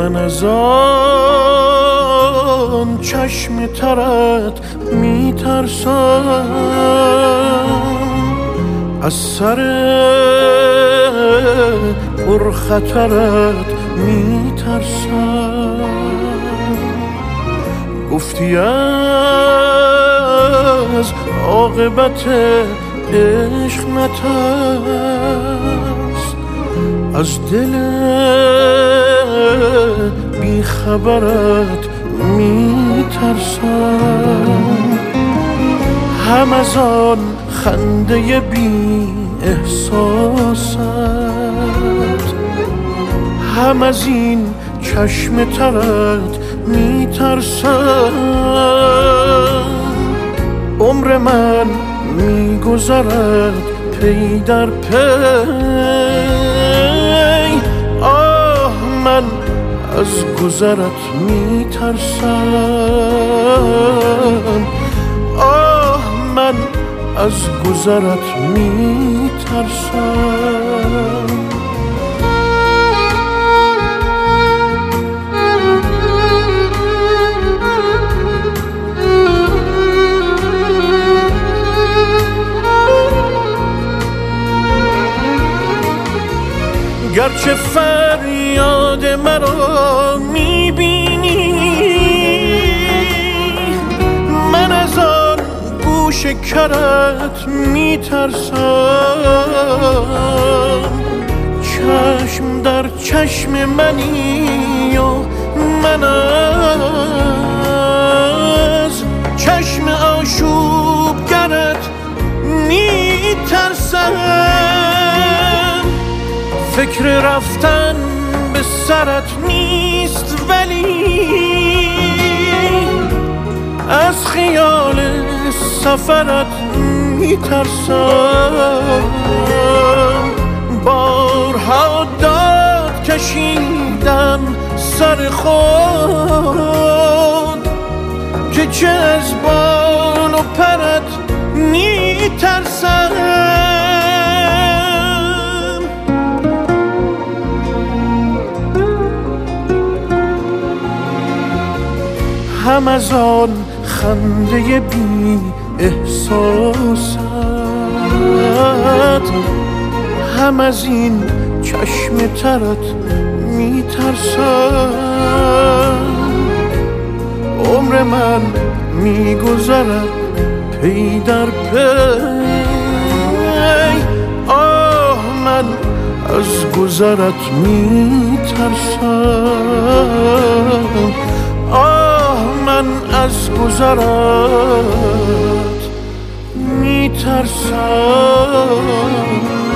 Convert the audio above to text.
من از آن چشم ترت میترسم، از سر پرخطرت میترسم. گفتی از عاقبت عشق نترس، از دل بیخبرت میترسم. هم از آن خنده بی احساست، هم از این چشم ترت میترسم. عمر من میگذرد پی در پی، آه من از گذرت میترسم، آه من از گذرت میترسم. گرچه فریاد مرا میبینی، من از آن گوش کرت میترسم. چشم در چشم منی و من از چشم آشوبگرت میترسم. فکر رفتن به سرت نیست ولی از خیال سفرت میترسم. بارها داد کشیدم سر خود که چه از بال و پرت میترسم. هم از آن خنده بی احساست، هم از این چشم ترت میترسم. عمر من میگذرد پی در پی، آه من از گذرت میترسم، من از گذرت میترسم.